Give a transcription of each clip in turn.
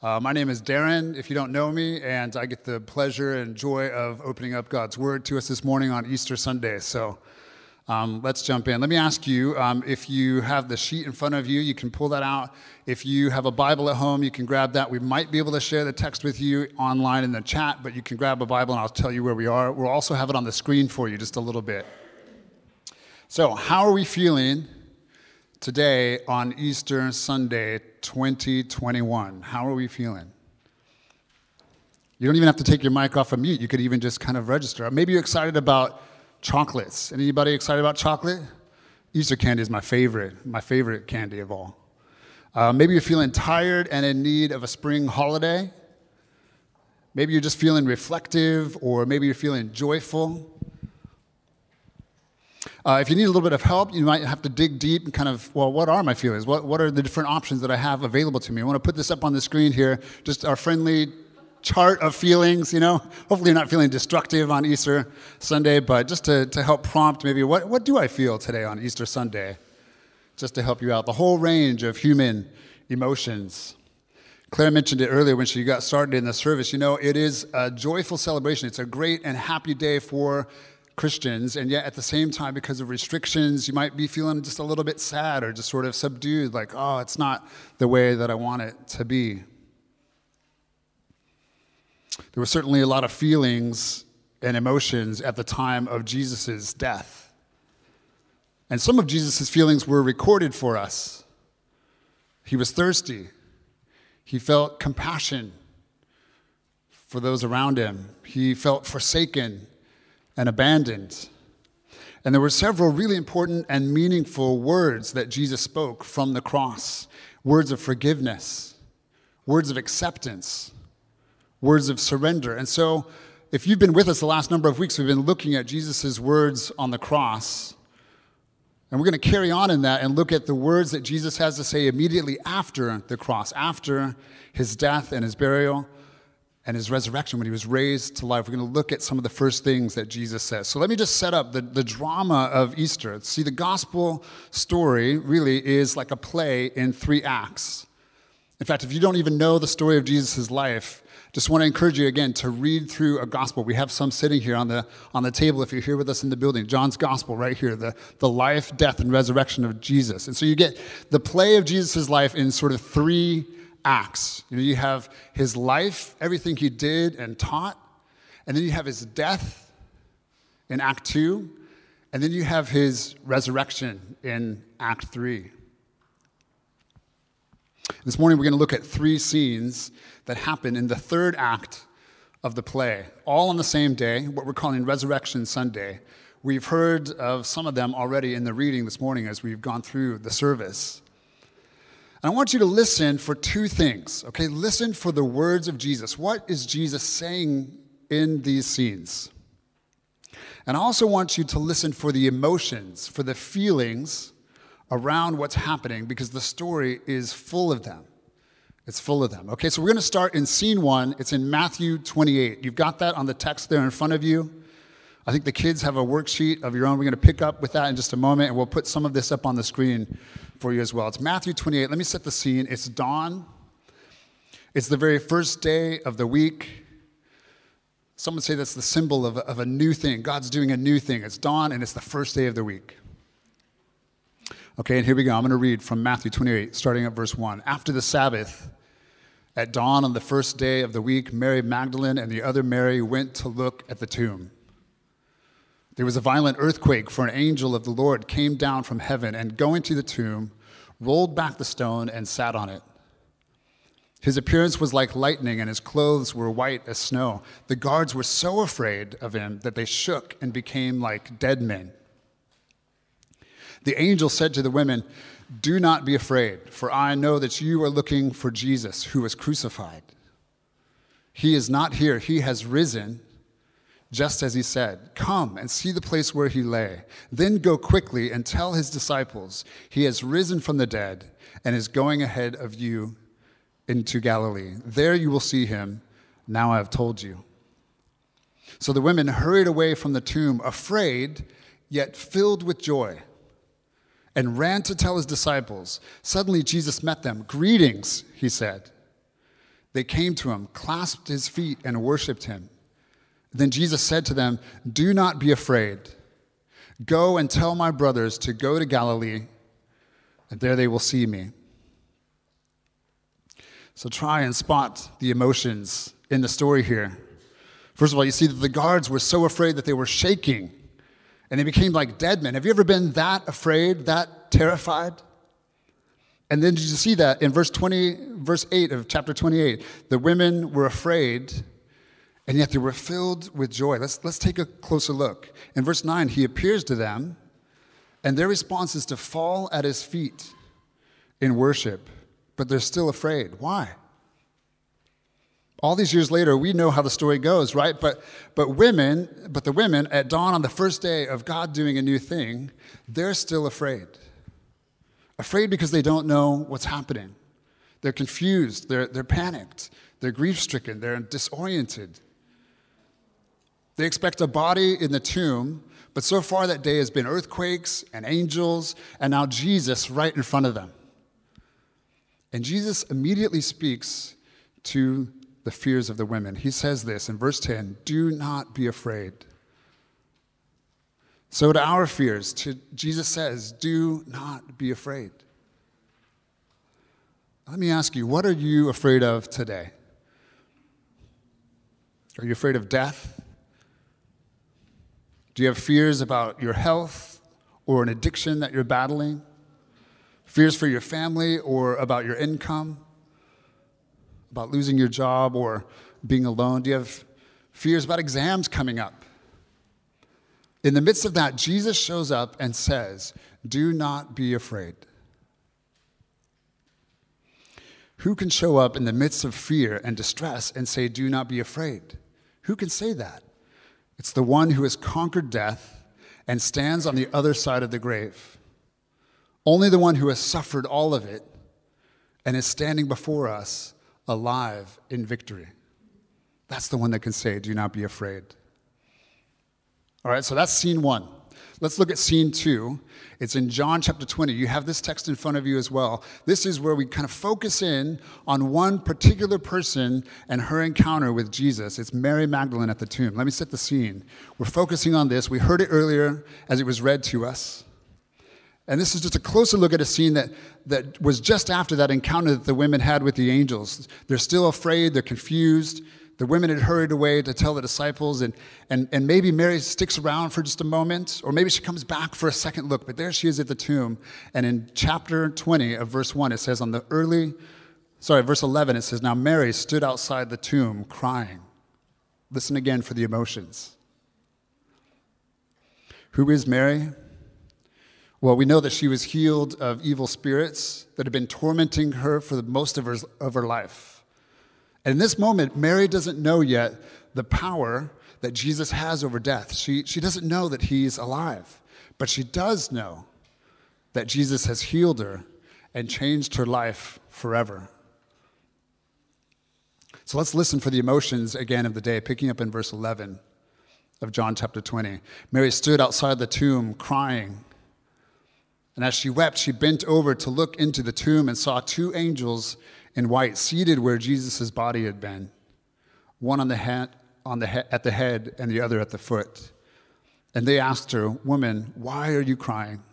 My name is Darren, if you don't know me, and I get the pleasure and joy of opening up God's Word to us this morning on Easter Sunday. So let's jump in. Let me ask you, if you have the sheet in front of you, you can pull that out. If you have a Bible at home, you can grab that. We might be able to share the text with you online in the chat, but you can grab a Bible and I'll tell you where we are. We'll also have it on the screen for you just a little bit. So how are we feeling today on Easter Sunday 2021? How are we feeling? You don't even have to take your mic off of mute. You could even just kind of register. Maybe you're excited about chocolates. Anybody excited about chocolate? Easter candy is my favorite candy of all. Maybe you're feeling tired and in need of a spring holiday. Maybe you're just feeling reflective, or maybe you're feeling joyful. If you need a little bit of help, you might have to dig deep and kind of, well, what are my feelings? What are the different options that I have available to me? I want to put this up on the screen here, just our friendly chart of feelings, Hopefully you're not feeling destructive on Easter Sunday, but just to help prompt maybe, what do I feel today on Easter Sunday? Just to help you out. The whole range of human emotions. Claire mentioned it earlier when she got started in the service. It is a joyful celebration. It's a great and happy day for Christians, and yet at the same time, because of restrictions, you might be feeling just a little bit sad or just sort of subdued, like, oh, it's not the way that I want it to be. There were certainly a lot of feelings and emotions at the time of Jesus' death. And some of Jesus' feelings were recorded for us. He was thirsty. He felt compassion for those around him. He felt forsaken and abandoned. And there were several really important and meaningful words that Jesus spoke from the cross. Words of forgiveness, words of acceptance, words of surrender. And so if you've been with us the last number of weeks, we've been looking at Jesus' words on the cross. And we're going to carry on in that and look at the words that Jesus has to say immediately after the cross, after his death and his burial and his resurrection, when he was raised to life. We're going to look at some of the first things that Jesus says. So let me just set up the drama of Easter. See, the gospel story really is like a play in 3 acts. In fact, if you don't even know the story of Jesus' life, just want to encourage you again to read through a gospel. We have some sitting here on the table if you're here with us in the building. John's gospel right here, the life, death, and resurrection of Jesus. And so you get the play of Jesus' life in sort of 3 acts. You have his life, everything he did and taught, and then you have his death in Act 2, and then you have his resurrection in Act 3. This morning we're going to look at 3 scenes that happen in the 3rd act of the play, all on the same day, what we're calling Resurrection Sunday. We've heard of some of them already in the reading this morning as we've gone through the service. And I want you to listen for 2 things, okay? Listen for the words of Jesus. What is Jesus saying in these scenes? And I also want you to listen for the emotions, for the feelings around what's happening, because the story is full of them. It's full of them. Okay, so we're going to start in scene 1. It's in Matthew 28. You've got that on the text there in front of you. I think the kids have a worksheet of your own. We're going to pick up with that in just a moment, and we'll put some of this up on the screen for you as well. It's Matthew 28. Let me set the scene. It's dawn. It's the very first day of the week. Some would say that's the symbol of a new thing. God's doing a new thing. It's dawn, and it's the first day of the week. Okay, and here we go. I'm going to read from Matthew 28, starting at verse 1. After the Sabbath, at dawn on the first day of the week, Mary Magdalene and the other Mary went to look at the tomb. There was a violent earthquake, for an angel of the Lord came down from heaven and, going to the tomb, rolled back the stone and sat on it. His appearance was like lightning, and his clothes were white as snow. The guards were so afraid of him that they shook and became like dead men. The angel said to the women, "Do not be afraid, for I know that you are looking for Jesus, who was crucified. He is not here. He has risen, just as he said. Come and see the place where he lay. Then go quickly and tell his disciples, he has risen from the dead and is going ahead of you into Galilee. There you will see him. Now I have told you." So the women hurried away from the tomb, afraid, yet filled with joy, and ran to tell his disciples. Suddenly Jesus met them. "Greetings," he said. They came to him, clasped his feet, and worshiped him. Then Jesus said to them, "Do not be afraid. Go and tell my brothers to go to Galilee, and there they will see me." So try and spot the emotions in the story here. First of all, you see that the guards were so afraid that they were shaking, and they became like dead men. Have you ever been that afraid, that terrified? And then did you see that in verse 8 of chapter 28? The women were afraid, and yet they were filled with joy. Let's take a closer look. In verse 9, he appears to them, and their response is to fall at his feet in worship, but they're still afraid. Why? All these years later, we know how the story goes, right? But the women at dawn on the first day of God doing a new thing, they're still afraid. Afraid because they don't know what's happening. They're confused, they're panicked, they're grief-stricken, they're disoriented. They expect a body in the tomb, but so far that day has been earthquakes and angels, and now Jesus right in front of them. And Jesus immediately speaks to the fears of the women. He says this in verse 10, "Do not be afraid." So to our fears, Jesus says, "Do not be afraid." Let me ask you, what are you afraid of today? Are you afraid of death? Do you have fears about your health or an addiction that you're battling? Fears for your family or about your income? About losing your job or being alone? Do you have fears about exams coming up? In the midst of that, Jesus shows up and says, "Do not be afraid." Who can show up in the midst of fear and distress and say, "Do not be afraid"? Who can say that? It's the one who has conquered death and stands on the other side of the grave. Only the one who has suffered all of it and is standing before us alive in victory. That's the one that can say, "Do not be afraid." All right, so that's scene one. Let's look at scene two. It's in John chapter 20. You have this text in front of you as well. This is where we kind of focus in on one particular person and her encounter with Jesus. It's Mary Magdalene at the tomb. Let me set the scene. We're focusing on this. We heard it earlier as it was read to us. And this is just a closer look at a scene that was just after that encounter that the women had with the angels. They're still afraid. They're confused. The women had hurried away to tell the disciples, and maybe Mary sticks around for just a moment, or maybe she comes back for a second look, but there she is at the tomb. And in chapter 20 of verse 1, it says verse 11, it says, "Now Mary stood outside the tomb crying." Listen again for the emotions. Who is Mary? Well, we know that she was healed of evil spirits that had been tormenting her for most of her life. And in this moment, Mary doesn't know yet the power that Jesus has over death. She doesn't know that he's alive, but she does know that Jesus has healed her and changed her life forever. So let's listen for the emotions again of the day, picking up in verse 11 of John chapter 20. Mary stood outside the tomb crying. And as she wept, she bent over to look into the tomb and saw two angels in white seated where Jesus' body had been, one at the head and the other at the foot. And they asked her, "Woman, why are you crying?"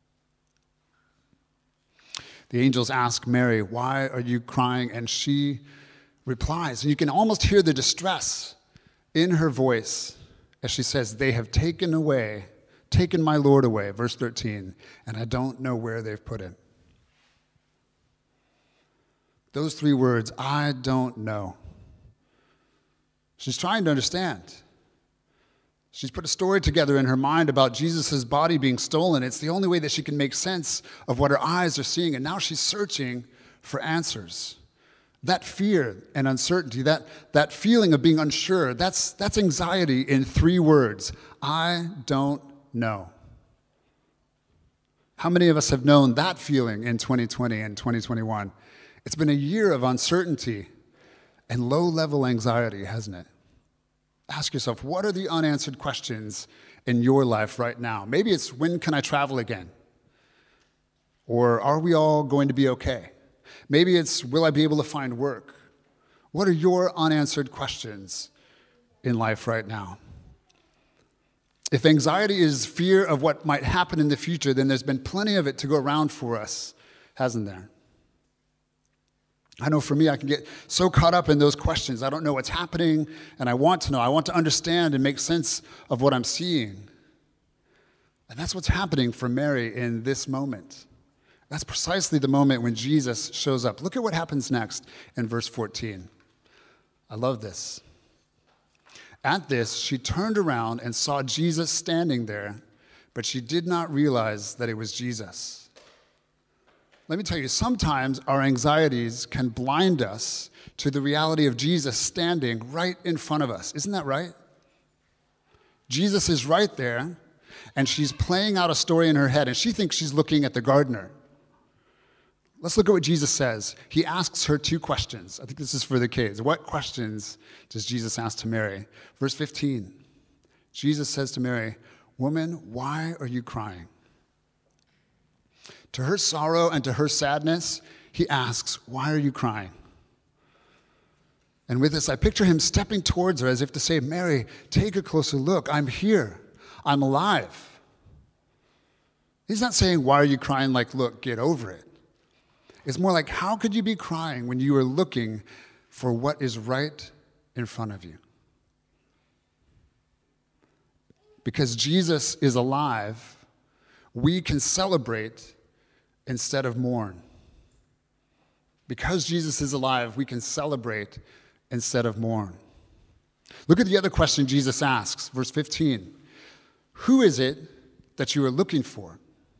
The angels ask Mary, "Why are you crying?" And she replies, and you can almost hear the distress in her voice as she says, "They have taken my Lord away," verse 13, "and I don't know where they've put him." Those three words, "I don't know." She's trying to understand. She's put a story together in her mind about Jesus' body being stolen. It's the only way that she can make sense of what her eyes are seeing, and now she's searching for answers. That fear and uncertainty, that feeling of being unsure, that's anxiety in three words. I don't know. How many of us have known that feeling in 2020 and 2021? It's been a year of uncertainty and low-level anxiety, hasn't it? Ask yourself, what are the unanswered questions in your life right now? Maybe it's, when can I travel again? Or are we all going to be okay? Maybe it's, will I be able to find work? What are your unanswered questions in life right now? If anxiety is fear of what might happen in the future, then there's been plenty of it to go around for us, hasn't there? I know for me, I can get so caught up in those questions. I don't know what's happening, and I want to know. I want to understand and make sense of what I'm seeing. And that's what's happening for Mary in this moment. That's precisely the moment when Jesus shows up. Look at what happens next in verse 14. I love this. At this, she turned around and saw Jesus standing there, but she did not realize that it was Jesus. Let me tell you, sometimes our anxieties can blind us to the reality of Jesus standing right in front of us. Isn't that right? Jesus is right there, and she's playing out a story in her head, and she thinks she's looking at the gardener. Let's look at what Jesus says. He asks her two questions. I think this is for the kids. What questions does Jesus ask to Mary? Verse 15, Jesus says to Mary, "Woman, why are you crying?" To her sorrow and to her sadness, he asks, "Why are you crying?" And with this, I picture him stepping towards her as if to say, "Mary, take a closer look. I'm here. I'm alive." He's not saying, "Why are you crying?" like, "Look, get over it." It's more like, how could you be crying when you are looking for what is right in front of you? Because Jesus is alive, we can celebrate instead of mourn. Because Jesus is alive, we can celebrate instead of mourn. Look at the other question Jesus asks, verse 15. Who is it that you are looking for?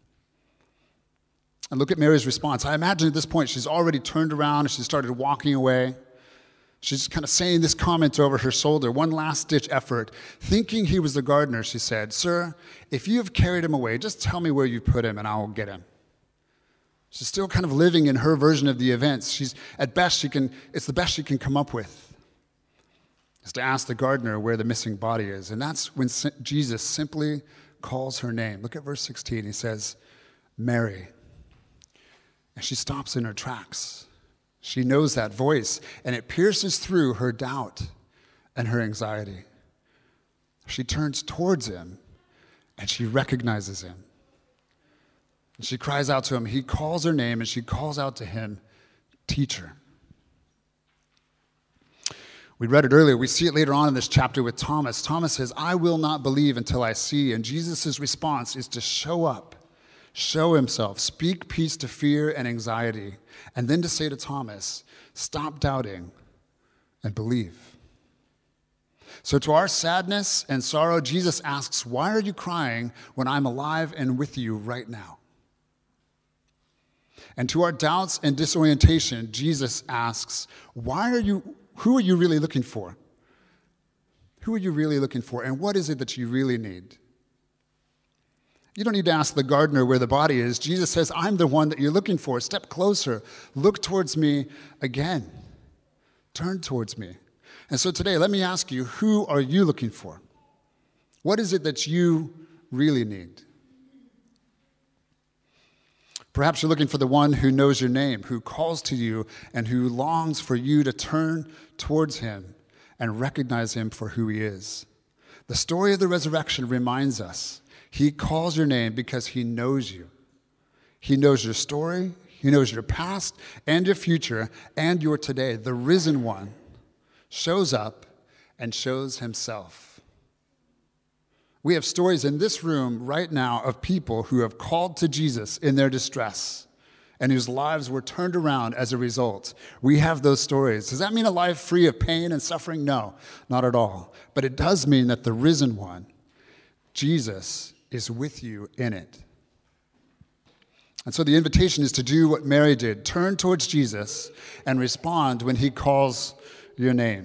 And look at Mary's response. I imagine at this point she's already turned around and she started walking away. She's kind of saying this comment over her shoulder, one last-ditch effort. Thinking he was the gardener, she said, "Sir, if you have carried him away, just tell me where you put him and I will get him." She's still kind of living in her version of the events. It's the best she can come up with, is to ask the gardener where the missing body is. And that's when Jesus simply calls her name. Look at verse 16. He says, "Mary." And she stops in her tracks. She knows that voice, and it pierces through her doubt and her anxiety. She turns towards him, and she recognizes him. And she cries out to him. He calls her name, and she calls out to him, "Teacher." We read it earlier. We see it later on in this chapter with Thomas. Thomas says, "I will not believe until I see." And Jesus' response is to show up. Show himself, speak peace to fear and anxiety, and then to say to Thomas, stop doubting and believe. So to our sadness and sorrow, Jesus asks, why are you crying when I'm alive and with you right now? And to our doubts and disorientation, Jesus asks, who are you really looking for? Who are you really looking for, and what is it that you really need? You don't need to ask the gardener where the body is. Jesus says, I'm the one that you're looking for. Step closer. Look towards me again. Turn towards me. And so today, let me ask you, who are you looking for? What is it that you really need? Perhaps you're looking for the one who knows your name, who calls to you, and who longs for you to turn towards him and recognize him for who he is. The story of the resurrection reminds us he calls your name because he knows you. He knows your story, he knows your past and your future and your today. The risen one shows up and shows himself. We have stories in this room right now of people who have called to Jesus in their distress and whose lives were turned around as a result. We have those stories. Does that mean a life free of pain and suffering? No, not at all. But it does mean that the risen one, Jesus, is with you in it. And so the invitation is to do what Mary did. Turn towards Jesus and respond when he calls your name.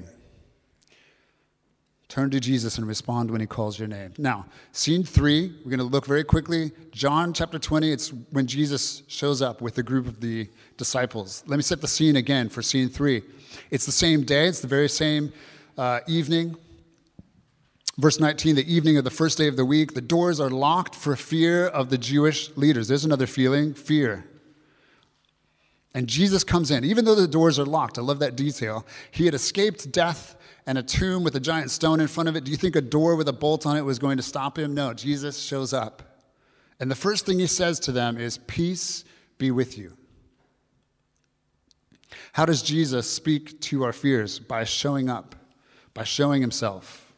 Turn to Jesus and respond when he calls your name. Now, scene 3, we're going to look very quickly. John chapter 20, it's when Jesus shows up with a group of the disciples. Let me set the scene again for scene 3. It's the same day. It's the very same evening. Verse 19, the evening of the first day of the week, the doors are locked for fear of the Jewish leaders. There's another feeling, fear. And Jesus comes in. Even though the doors are locked, I love that detail. He had escaped death and a tomb with a giant stone in front of it. Do you think a door with a bolt on it was going to stop him? No, Jesus shows up. And the first thing he says to them is, "Peace be with you." How does Jesus speak to our fears? By showing up, by showing himself.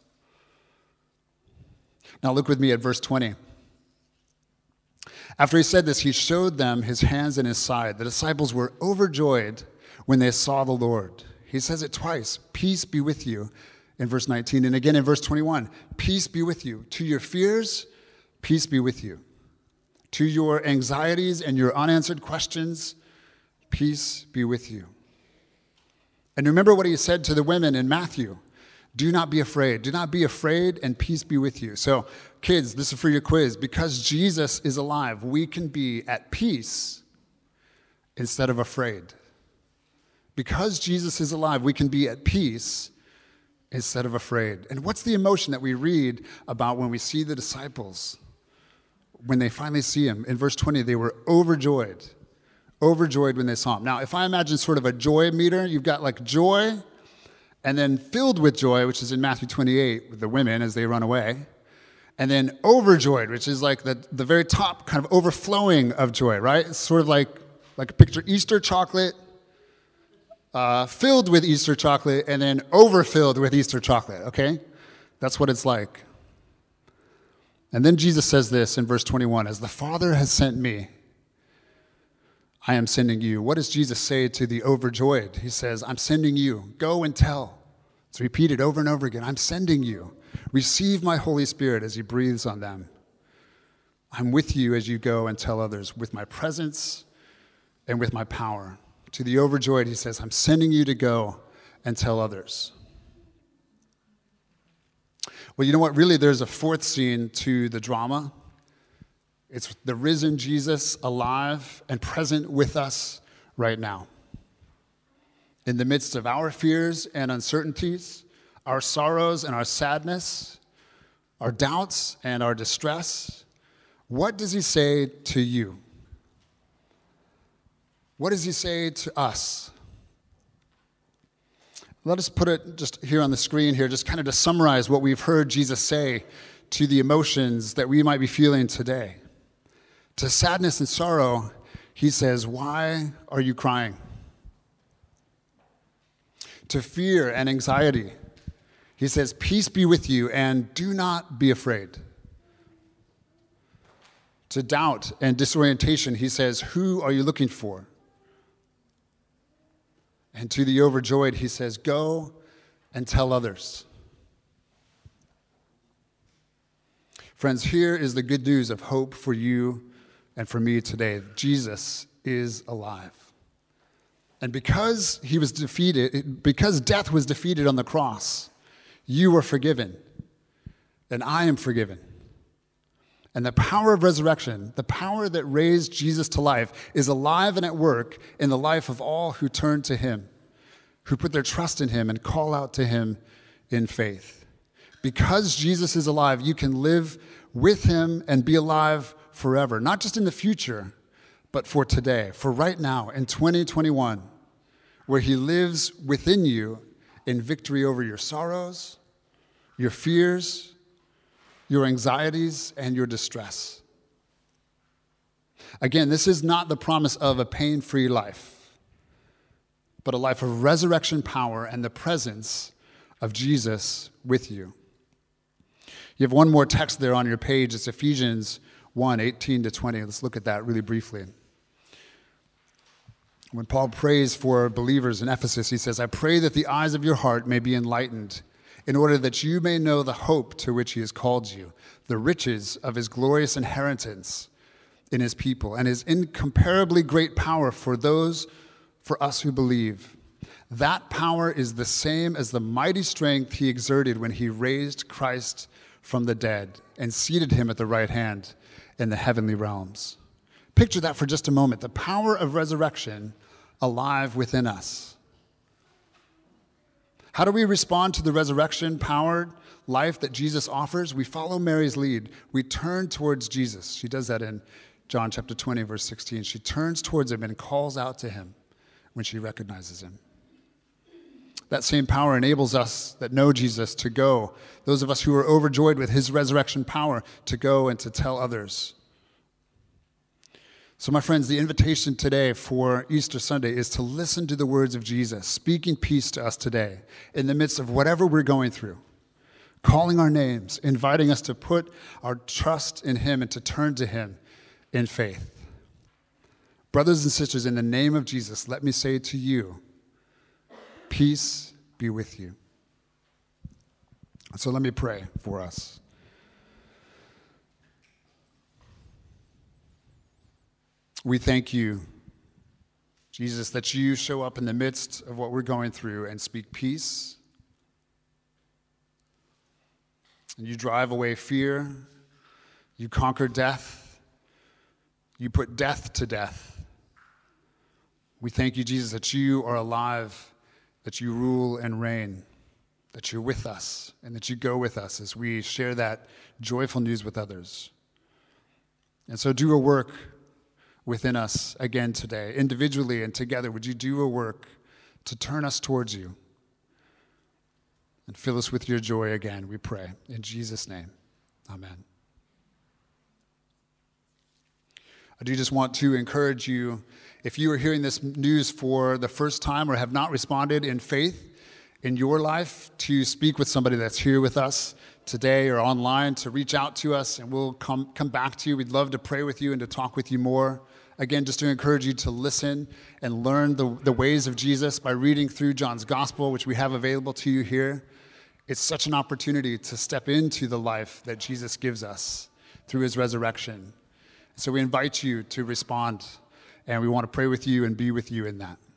Now look with me at verse 20. After he said this, he showed them his hands and his side. The disciples were overjoyed when they saw the Lord. He says it twice, "Peace be with you," in verse 19. And again in verse 21, "Peace be with you." To your fears, peace be with you. To your anxieties and your unanswered questions, peace be with you. And remember what he said to the women in Matthew. Do not be afraid. Do not be afraid, and peace be with you. So, kids, this is for your quiz. Because Jesus is alive, we can be at peace instead of afraid. Because Jesus is alive, we can be at peace instead of afraid. And what's the emotion that we read about when we see the disciples? When they finally see him, in verse 20, they were overjoyed. Overjoyed when they saw him. Now, if I imagine sort of a joy meter, you've got like joy, and then filled with joy, which is in Matthew 28, with the women as they run away. And then overjoyed, which is like the very top kind of overflowing of joy, right? It's sort of like picture Easter chocolate, filled with Easter chocolate, and then overfilled with Easter chocolate, okay? That's what it's like. And then Jesus says this in verse 21, "As the Father has sent me, I am sending you." What does Jesus say to the overjoyed? He says, "I'm sending you. Go and tell." It's repeated over and over again. "I'm sending you. Receive my Holy Spirit," as he breathes on them. "I'm with you as you go and tell others, with my presence and with my power." To the overjoyed, he says, "I'm sending you to go and tell others." Well, you know what? Really, there's a fourth scene to the drama. It's the risen Jesus alive and present with us right now. In the midst of our fears and uncertainties, our sorrows and our sadness, our doubts and our distress, what does he say to you? What does he say to us? Let us put it just here on the screen here, just kind of to summarize what we've heard Jesus say to the emotions that we might be feeling today. To sadness and sorrow, he says, "Why are you crying?" To fear and anxiety, he says, "Peace be with you, and do not be afraid." To doubt and disorientation, he says, "Who are you looking for?" And to the overjoyed, he says, "Go and tell others." Friends, here is the good news of hope for you and for me today. Jesus is alive. And because he was defeated, because death was defeated on the cross, you are forgiven, and I am forgiven. And the power of resurrection, the power that raised Jesus to life, is alive and at work in the life of all who turn to him, who put their trust in him and call out to him in faith. Because Jesus is alive, you can live with him and be alive forever, not just in the future, but for today, for right now, in 2021, where he lives within you in victory over your sorrows, your fears, your anxieties, and your distress. Again, this is not the promise of a pain-free life, but a life of resurrection power and the presence of Jesus with you. You have one more text there on your page. It's Ephesians 1:18-20. Let's look at that really briefly. When Paul prays for believers in Ephesus, he says, "I pray that the eyes of your heart may be enlightened, in order that you may know the hope to which he has called you, the riches of his glorious inheritance in his people, and his incomparably great power for us who believe. That power is the same as the mighty strength he exerted when he raised Christ from the dead and seated him at the right hand in the heavenly realms." Picture that for just a moment. The power of resurrection alive within us. How do we respond to the resurrection-powered life that Jesus offers? We follow Mary's lead. We turn towards Jesus. She does that in John chapter 20, verse 16. She turns towards him and calls out to him. when she recognizes him. That same power enables us that know Jesus to go, those of us who are overjoyed with his resurrection power, to go and to tell others. So, my friends, the invitation today for Easter Sunday is to listen to the words of Jesus, speaking peace to us today in the midst of whatever we're going through, calling our names, inviting us to put our trust in him and to turn to him in faith. Brothers and sisters, in the name of Jesus, let me say to you, peace be with you. So let me pray for us. We thank you, Jesus, that you show up in the midst of what we're going through and speak peace. And you drive away fear. You conquer death. You put death to death. We thank you, Jesus, that you are alive, that you rule and reign, that you're with us, and that you go with us as we share that joyful news with others. And so do a work within us again today, individually and together. Would you do a work to turn us towards you and fill us with your joy again, we pray. In Jesus' name, amen. I do just want to encourage you, if you are hearing this news for the first time or have not responded in faith in your life, to speak with somebody that's here with us today or online, to reach out to us, and we'll come back to you. We'd love to pray with you and to talk with you more. Again, just to encourage you to listen and learn the ways of Jesus by reading through John's Gospel, which we have available to you here. It's such an opportunity to step into the life that Jesus gives us through his resurrection. So we invite you to respond, and we want to pray with you and be with you in that.